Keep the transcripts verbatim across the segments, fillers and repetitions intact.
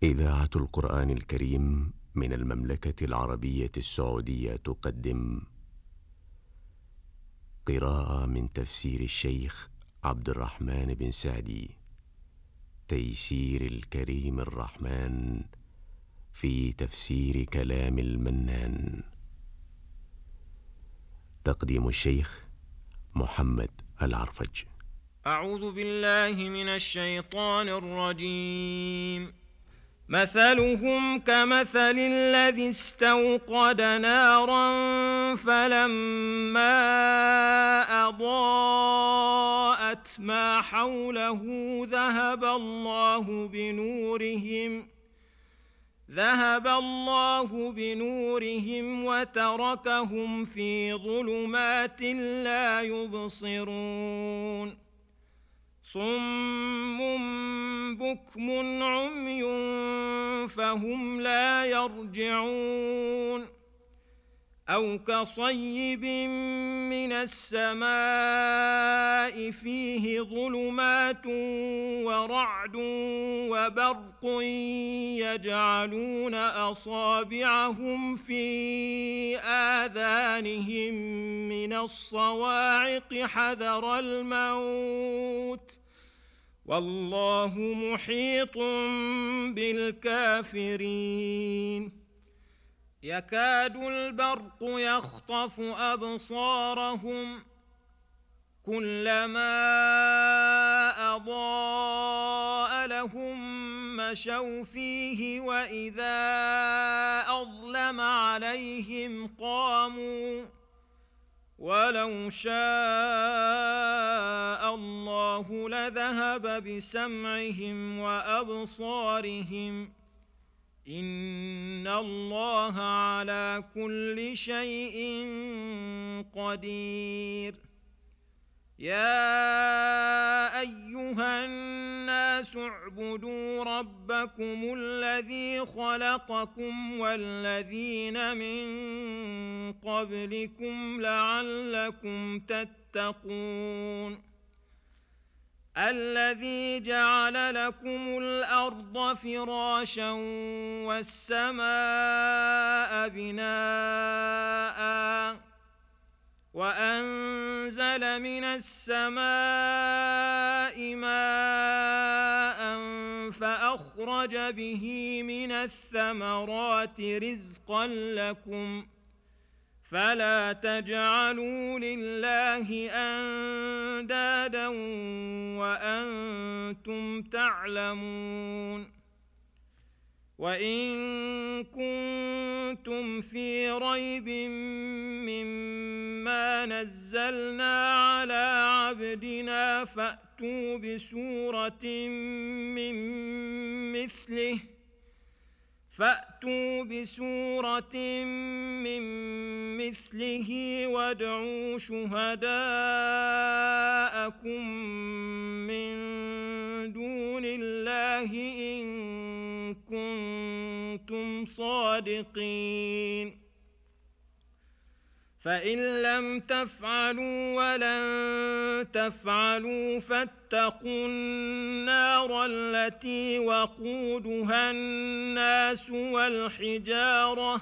إذاعة القرآن الكريم من المملكة العربية السعودية تقدم قراءة من تفسير الشيخ عبد الرحمن بن سعدي، تيسير الكريم الرحمن في تفسير كلام المنان. تقديم الشيخ محمد العرفج. أعوذ بالله من الشيطان الرجيم. مثلهم كمثل الذي استوقد نارا فلما أضاءت ما حوله ذهب الله بنورهم ذهب الله بنورهم وتركهم في ظلمات لا يبصرون. صم بكم عمي فهم لا يرجعون. أو كصيب من السماء فيه ظلمات ورعد وبرق يجعلون أصابعهم في آذانهم من الصواعق حذر الموت والله محيط بالكافرين. يكاد البرق يخطف أبصارهم كلما أضاء لهم مشوا فيه وإذا أظلم عليهم قاموا ولو شاء الله لذهب بسمعهم وأبصارهم إن الله على كل شيء قدير. يا أيها الناس اعبدوا ربكم الذي خلقكم والذين من قبلكم لعلكم تتقون. الذي جعل لكم الأرض فراشا والسماء بناء وأنزل من السماء ماء فأخرج به من الثمرات رزقا لكم فلا تجعلوا لله أندادا وأنتم تعلمون. وإن كنتم في ريب مما نزلنا على عبدنا فأتوا بسورة من مثله فأتوا بسورة من مثله وادعوا شهداءكم من دون الله إن كنتم صادقين. فإن لم تفعلوا ولن تفعلوا فاتقوا النار التي وقودها الناس والحجارة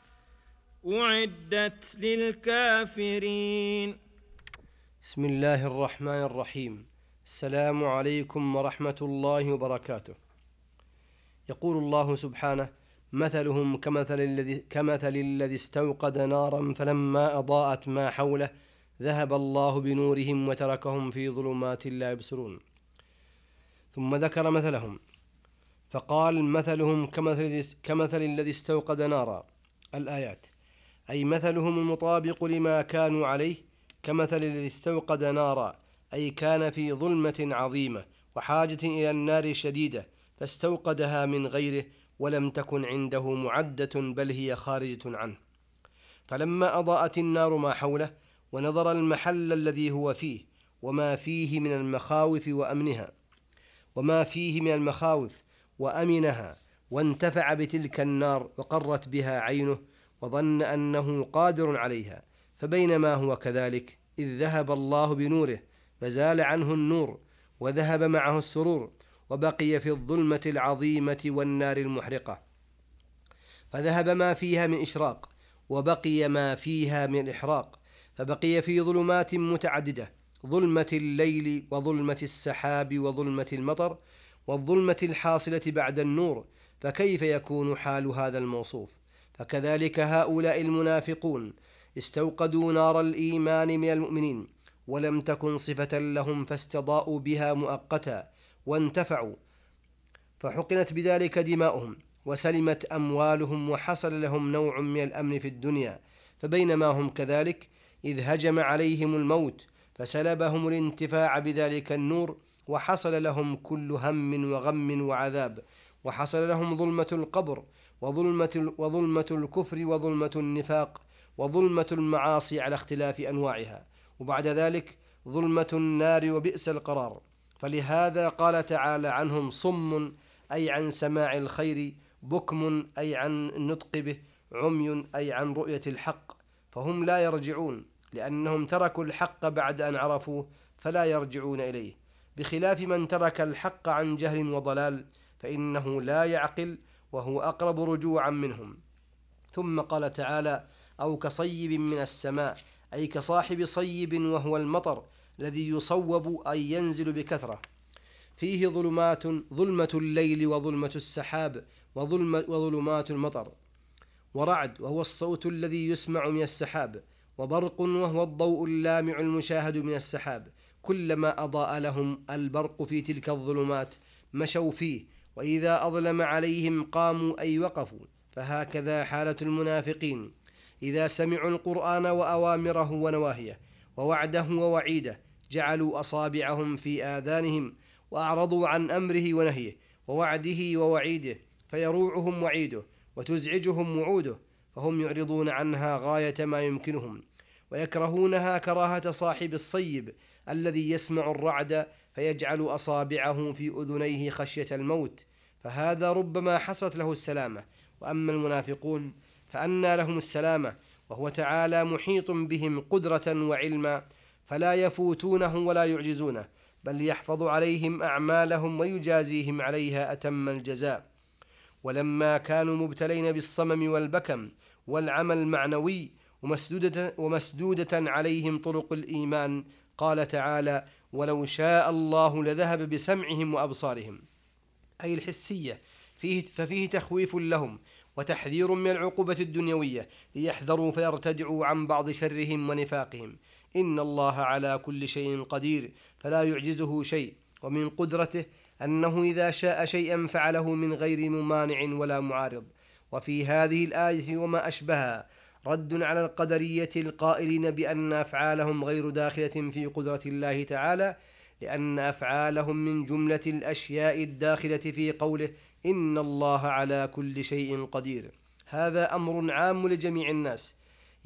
أعدت للكافرين. بسم الله الرحمن الرحيم. السلام عليكم ورحمة الله وبركاته. يقول الله سبحانه: مثلهم كمثل الذي, كمثل الذي استوقد نارا فلما أضاءت ما حوله ذهب الله بنورهم وتركهم في ظلمات لا يبصرون. ثم ذكر مثلهم فقال: مثلهم كمثل, كمثل الذي استوقد نارا. الآيات: أي مثلهم المطابق لما كانوا عليه كمثل الذي استوقد نارا، أي كان في ظلمة عظيمة وحاجة إلى النار شديدة فاستوقدها من غيره ولم تكن عنده معدة بل هي خارجة عنه. فلما أضاءت النار ما حوله ونظر المحل الذي هو فيه وما فيه من المخاوف وأمنها وما فيه من المخاوف وأمنها وانتفع بتلك النار وقرت بها عينه وظن أنه قادر عليها، فبينما هو كذلك إذ ذهب الله بنوره فزال عنه النور وذهب معه السرور وبقي في الظلمة العظيمة والنار المحرقة، فذهب ما فيها من إشراق وبقي ما فيها من إحراق، فبقي في ظلمات متعددة: ظلمة الليل وظلمة السحاب وظلمة المطر والظلمة الحاصلة بعد النور. فكيف يكون حال هذا الموصوف؟ فكذلك هؤلاء المنافقون استوقدوا نار الإيمان من المؤمنين ولم تكن صفة لهم، فاستضاءوا بها مؤقتا وانتفعوا، فحقنت بذلك دماؤهم وسلمت أموالهم وحصل لهم نوع من الأمن في الدنيا. فبينما هم كذلك إذ هجم عليهم الموت فسلبهم الانتفاع بذلك النور، وحصل لهم كل هم وغم وعذاب، وحصل لهم ظلمة القبر وظلمة, وظلمة الكفر وظلمة النفاق وظلمة المعاصي على اختلاف أنواعها، وبعد ذلك ظلمة النار وبئس القرار. فلهذا قال تعالى عنهم: صم أي عن سماع الخير، بكم أي عن النطق به، عمي أي عن رؤية الحق، فهم لا يرجعون لأنهم تركوا الحق بعد أن عرفوه فلا يرجعون إليه، بخلاف من ترك الحق عن جهل وضلال فإنه لا يعقل وهو أقرب رجوعا منهم. ثم قال تعالى: أو كصيب من السماء، أي كصاحب صيب وهو المطر الذي يصوب أي ينزل بكثرة، فيه ظلمات: ظلمة الليل وظلمة السحاب وظلمة وظلمات المطر، ورعد وهو الصوت الذي يسمع من السحاب، وبرق وهو الضوء اللامع المشاهد من السحاب. كلما أضاء لهم البرق في تلك الظلمات مشوا فيه، وإذا أظلم عليهم قاموا أي وقفوا. فهكذا حالة المنافقين إذا سمعوا القرآن وأوامره ونواهيه ووعده ووعيده جعلوا أصابعهم في آذانهم وأعرضوا عن أمره ونهيه ووعده ووعيده، فيروعهم وعيده وتزعجهم وعوده، فهم يعرضون عنها غاية ما يمكنهم، ويكرهونها كراهة صاحب الصيب الذي يسمع الرعد فيجعل أصابعه في أذنيه خشية الموت، فهذا ربما حصلت له السلامة. وأما المنافقون فأنى لهم السلامة، وهو تعالى محيط بهم قدرة وعلما، فلا يفوتونه ولا يعجزونه، بل يحفظ عليهم أعمالهم ويجازيهم عليها أتم الجزاء. ولما كانوا مبتلين بالصمم والبكم والعمى المعنوي ومسدودة, ومسدودة عليهم طرق الإيمان، قال تعالى: ولو شاء الله لذهب بسمعهم وأبصارهم، أي الحسية، فيه ففيه تخويف لهم وتحذير من العقوبة الدنيوية ليحذروا فيرتدعوا عن بعض شرهم ونفاقهم. إن الله على كل شيء قدير فلا يعجزه شيء، ومن قدرته أنه إذا شاء شيئا فعله من غير ممانع ولا معارض. وفي هذه الآية وما أشبهها رد على القدرية القائلين بأن أفعالهم غير داخلة في قدرة الله تعالى، لأن أفعالهم من جملة الأشياء الداخلة في قوله: إن الله على كل شيء قدير. هذا أمر عام لجميع الناس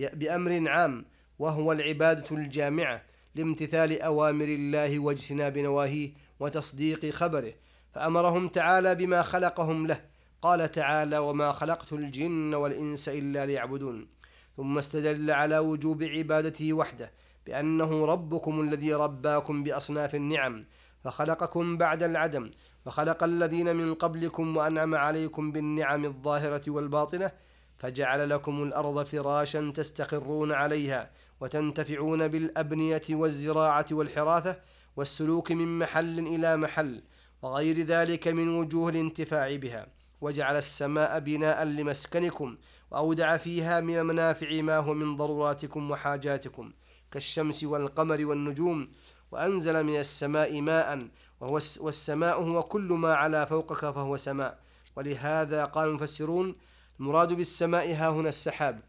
بأمر عام، وهو العبادة الجامعة لامتثال أوامر الله واجتناب نواهيه وتصديق خبره، فأمرهم تعالى بما خلقهم له. قال تعالى: وما خلقت الجن والإنس إلا ليعبدون. ثم استدل على وجوب عبادته وحده بأنه ربكم الذي رباكم بأصناف النعم، فخلقكم بعد العدم، فخلق الذين من قبلكم وأنعم عليكم بالنعم الظاهرة والباطنة، فجعل لكم الأرض فراشا تستقرون عليها وتنتفعون بالأبنية والزراعة والحراثة والسلوك من محل إلى محل وغير ذلك من وجوه الانتفاع بها، وجعل السماء بناء لمسكنكم، وأودع فيها من المنافع ما هو من ضروراتكم وحاجاتكم كالشمس والقمر والنجوم، وأنزل من السماء ماء، وهو والسماء هو كل ما على فوقك فهو سماء. ولهذا قال المفسرون: المراد بالسماء ها هنا السحاب،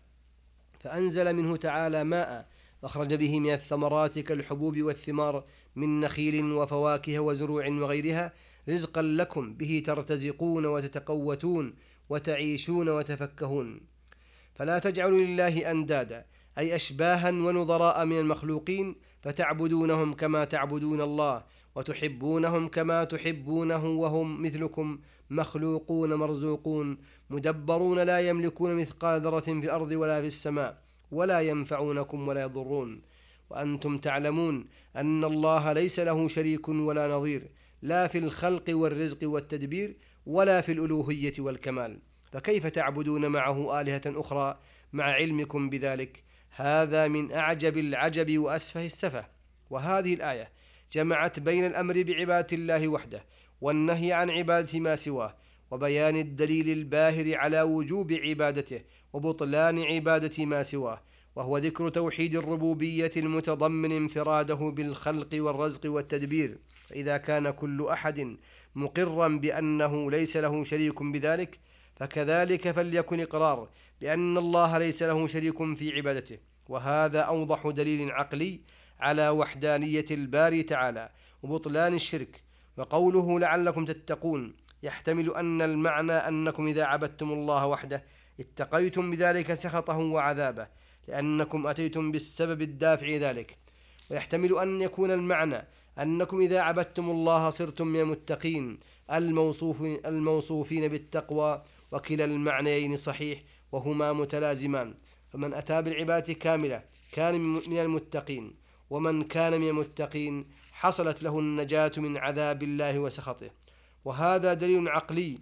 فأنزل منه تعالى ماء أخرج به من الثمرات كالحبوب والثمار من نخيل وفواكه وزروع وغيرها رزقا لكم به ترتزقون وتتقوتون وتعيشون وتفكهون. فلا تجعلوا لله أندادا، أي أشباها ونظراء من المخلوقين، فتعبدونهم كما تعبدون الله وتحبونهم كما تحبونه، وهم مثلكم مخلوقون مرزوقون مدبرون لا يملكون مثقال ذرة في الأرض ولا في السماء ولا ينفعونكم ولا يضرون. وأنتم تعلمون أن الله ليس له شريك ولا نظير، لا في الخلق والرزق والتدبير ولا في الألوهية والكمال، فكيف تعبدون معه آلهة أخرى مع علمكم بذلك؟ هذا من أعجب العجب وأسفه السفه. وهذه الآية جمعت بين الأمر بعبادة الله وحده والنهي عن عبادة ما سواه، وبيان الدليل الباهر على وجوب عبادته وبطلان عبادة ما سواه، وهو ذكر توحيد الربوبية المتضمن انفراده بالخلق والرزق والتدبير. فإذا كان كل أحد مقرا بأنه ليس له شريك بذلك، فكذلك فليكن إقرار بأن الله ليس له شريك في عبادته، وهذا أوضح دليل عقلي على وحدانية الباري تعالى وبطلان الشرك. وقوله لعلكم تتقون يحتمل أن المعنى أنكم إذا عبدتم الله وحده اتقيتم بذلك سخطه وعذابه، لأنكم أتيتم بالسبب الدافع ذلك، ويحتمل أن يكون المعنى أنكم إذا عبدتم الله صرتم من المتقين الموصوفين, الموصوفين بالتقوى، وكلا المعنيين صحيح وهما متلازمان. فمن أتى بالعبادة كاملة كان من المتقين، ومن كان من المتقين حصلت له النجاة من عذاب الله وسخطه. وهذا دليل عقلي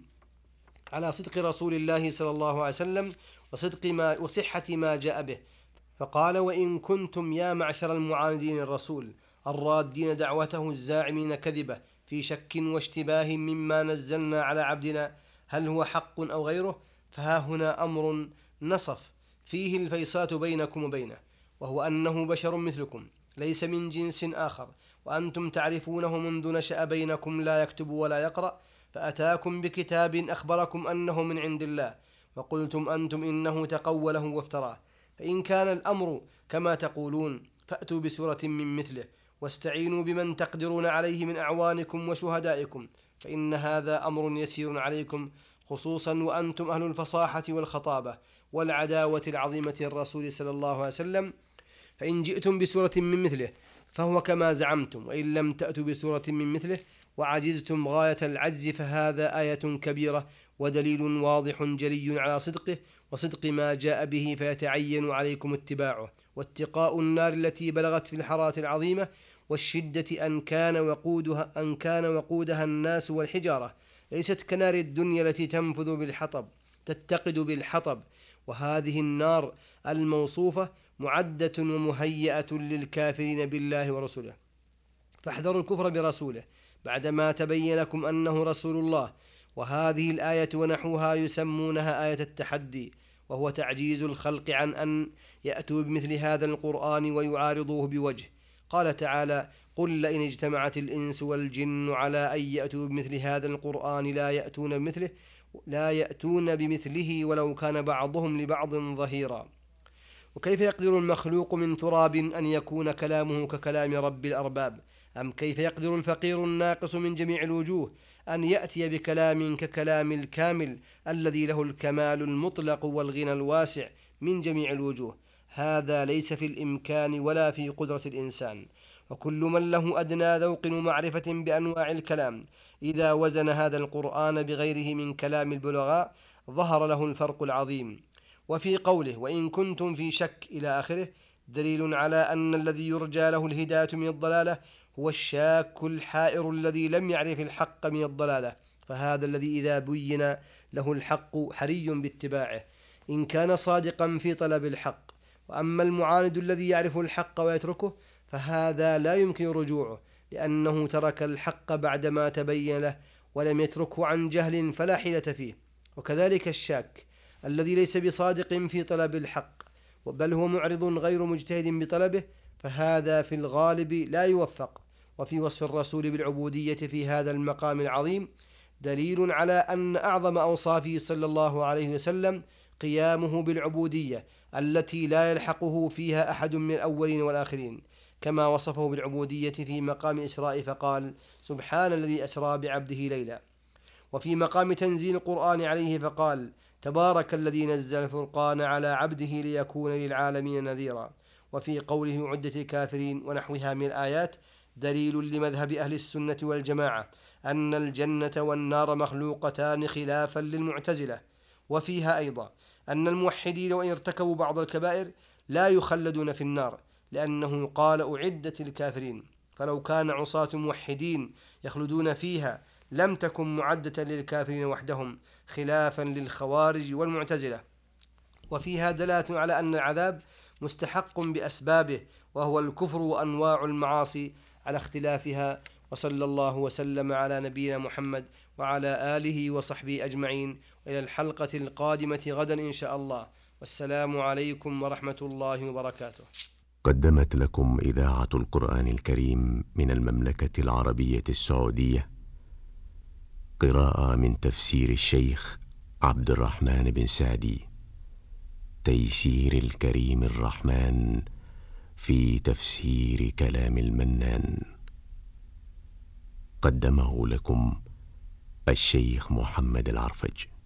على صدق رسول الله صلى الله عليه وسلم وصدق ما وصحة ما جاء به، فقال: وإن كنتم يا معشر المعاندين الرسول الرادين دعوته الزاعمين كذبة في شك واشتباه مما نزلنا على عبدنا هل هو حق أو غيره، فها هنا أمر نصف فيه الفيصلة بينكم وبينه، وهو أنه بشر مثلكم ليس من جنس آخر، وأنتم تعرفونه منذ نشأ بينكم لا يكتب ولا يقرأ، فأتاكم بكتاب أخبركم أنه من عند الله، وقلتم أنتم إنه تقوله وافتراه. فإن كان الأمر كما تقولون فأتوا بسورة من مثله واستعينوا بمن تقدرون عليه من أعوانكم وشهدائكم، فإن هذا أمر يسير عليكم، خصوصا وأنتم أهل الفصاحة والخطابة والعداوة العظيمة الرسول صلى الله عليه وسلم. فإن جئتم بسورة من مثله فهو كما زعمتم، وإن لم تأتوا بسورة من مثله وعجزتم غاية العجز فهذا آية كبيرة ودليل واضح جلي على صدقه وصدق ما جاء به، فيتعين عليكم اتباعه واتقاء النار التي بلغت في الحرارة العظيمة والشدة أن كان وقودها أن كان وقودها الناس والحجارة، ليست كنار الدنيا التي تنفذ بالحطب تتقد بالحطب. وهذه النار الموصوفة معدة ومهيئة للكافرين بالله ورسوله، فاحذروا الكفر برسوله بعدما تبين لكم أنه رسول الله. وهذه الآية ونحوها يسمونها آية التحدي، وهو تعجيز الخلق عن أن يأتوا بمثل هذا القرآن ويعارضوه بوجه. قال تعالى: قل لئن اجتمعت الإنس والجن على أن يأتوا بمثل هذا القرآن لا يأتون بمثله لا يأتون بمثله ولو كان بعضهم لبعض ظهيرا. وكيف يقدر المخلوق من تراب أن يكون كلامه ككلام رب الأرباب؟ أم كيف يقدر الفقير الناقص من جميع الوجوه أن يأتي بكلام ككلام الكامل الذي له الكمال المطلق والغنى الواسع من جميع الوجوه؟ هذا ليس في الإمكان ولا في قدرة الإنسان. وكل من له أدنى ذوق ومعرفة بأنواع الكلام إذا وزن هذا القرآن بغيره من كلام البلغاء ظهر له الفرق العظيم. وفي قوله: وإن كنتم في شك إلى آخره دليل على أن الذي يرجى له الهداية من الضلالة هو الشاك الحائر الذي لم يعرف الحق من الضلالة، فهذا الذي إذا بين له الحق حري باتباعه إن كان صادقا في طلب الحق. وأما المعاند الذي يعرف الحق ويتركه فهذا لا يمكن رجوعه، لأنه ترك الحق بعدما تبين له ولم يتركه عن جهل فلا حيلة فيه. وكذلك الشاك الذي ليس بصادق في طلب الحق بل هو معرض غير مجتهد بطلبه، فهذا في الغالب لا يوفق. وفي وصف الرسول بالعبودية في هذا المقام العظيم دليل على أن أعظم أوصافه صلى الله عليه وسلم قيامه بالعبودية التي لا يلحقه فيها أحد من الأولين والآخرين، كما وصفه بالعبودية في مقام إسراء فقال: سبحان الذي أسرى بعبده ليلا. وفي مقام تنزيل القرآن عليه فقال: تبارك الذي نزل الفرقان على عبده ليكون للعالمين نذيرا. وفي قوله عدة الكافرين ونحوها من الآيات دليل لمذهب أهل السنة والجماعة أن الجنة والنار مخلوقتان خلافا للمعتزلة. وفيها أيضا أن الموحدين وإن ارتكبوا بعض الكبائر لا يخلدون في النار، لأنه قال أعدت الكافرين. فلو كان عصاة موحدين يخلدون فيها لم تكن معدة للكافرين وحدهم، خلافا للخوارج والمعتزلة. وفيها دلالة على أن العذاب مستحق بأسبابه، وهو الكفر وأنواع المعاصي على اختلافها. وصلى الله وسلم على نبينا محمد وعلى آله وصحبه أجمعين، إلى الحلقة القادمة غدا إن شاء الله، والسلام عليكم ورحمة الله وبركاته. قدمت لكم إذاعة القرآن الكريم من المملكة العربية السعودية قراءة من تفسير الشيخ عبد الرحمن بن سعدي، تيسير الكريم الرحمن في تفسير كلام المنان. قدمه لكم الشيخ محمد العرفج.